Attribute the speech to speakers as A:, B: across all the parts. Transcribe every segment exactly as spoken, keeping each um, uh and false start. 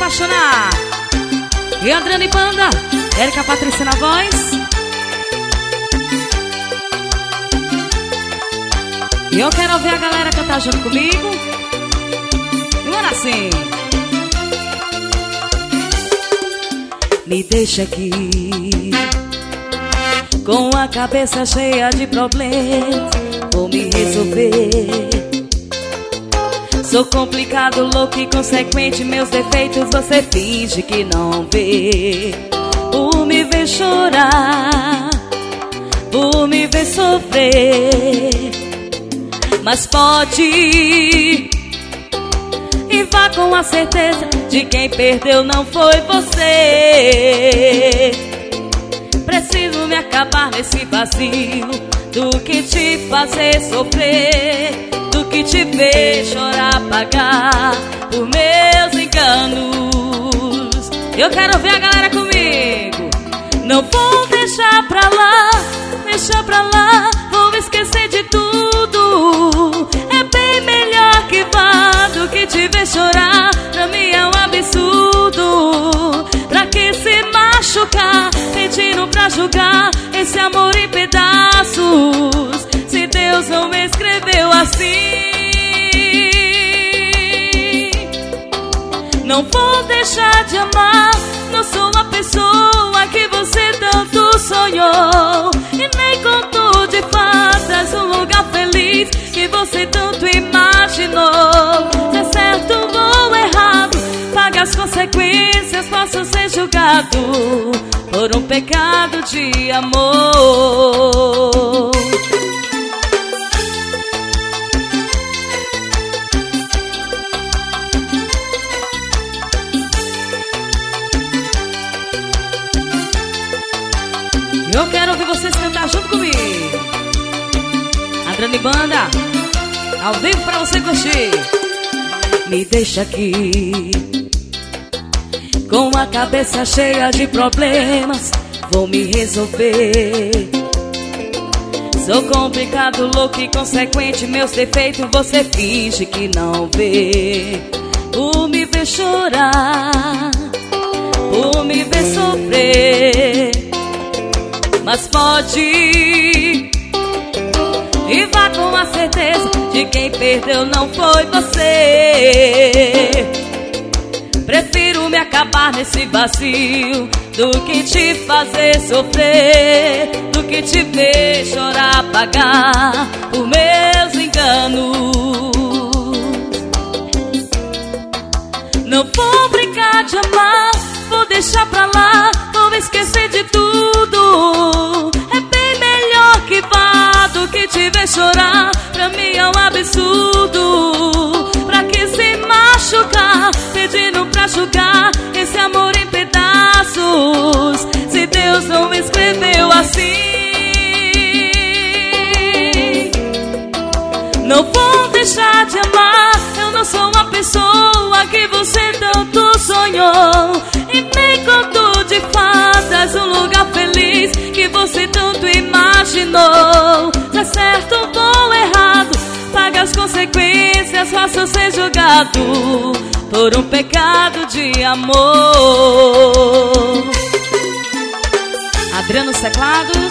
A: apaixonar. E Adriana e Banda, Érica Patrícia na voz. E eu quero ouvir a galera cantar junto comigo. E bora assim. Me deixa aqui com a cabeça cheia de problemas, vou me resolver. Sou complicado, louco e consequente, meus defeitos você finge que não vê. Por me ver chorar, por me ver sofrer, mas pode ir e vá com a certeza de quem perdeu não foi você. Preciso me acabar nesse vazio, do que te fazer sofrer, do que te ver chorar, pagar por meus enganos. Eu quero ver a galera comigo. Não vou deixar pra lá, deixar pra lá, vou esquecer de tudo. É bem melhor que vá do que te ver chorar, pra mim é um absurdo. Pra que se machucar, pedindo pra julgar esse amor em pedaços, se Deus não me escreveu assim. Não vou deixar de amar, não sou a pessoa que você tanto sonhou, e nem contou de fadas um lugar feliz que você tanto imaginou. Se é certo ou errado, paga as consequências, posso ser julgado por um pecado de amor. Eu quero ouvir vocês cantar junto comigo. Adriana e Banda, ao vivo pra você curtir. Me deixa aqui com a cabeça cheia de problemas, vou me resolver. Sou complicado, louco e consequente, meus defeitos você finge que não vê. Por me ver chorar, por me ver sofrer, mas pode ir e vá com a certeza de quem perdeu não foi você. Prefiro me acabar nesse vazio, do que te fazer sofrer, do que te ver chorar, pagar por meus enganos. Não vou brincar de amar, vou deixar pra lá, vou esquecer de tudo. É bem melhor que vá do que te ver chorar, pra mim é um absurdo. Pra que se machucar, pedindo pra julgar esse amor em pedaços, se Deus não escreveu assim. Não vou deixar de amar, eu não sou uma pessoa que você tanto sonhou, e nem conto de fadas um lugar feliz que você tanto imaginou. Se é certo ou errado, paga as consequências, faça ser julgado por um pecado de amor. Adriana nos teclados.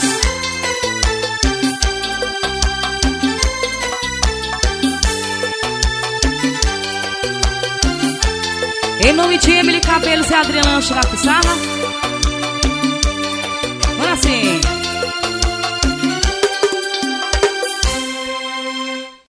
A: Em nome de Emily Cabelos e Adriana Lanche na pissarra. Bora assim.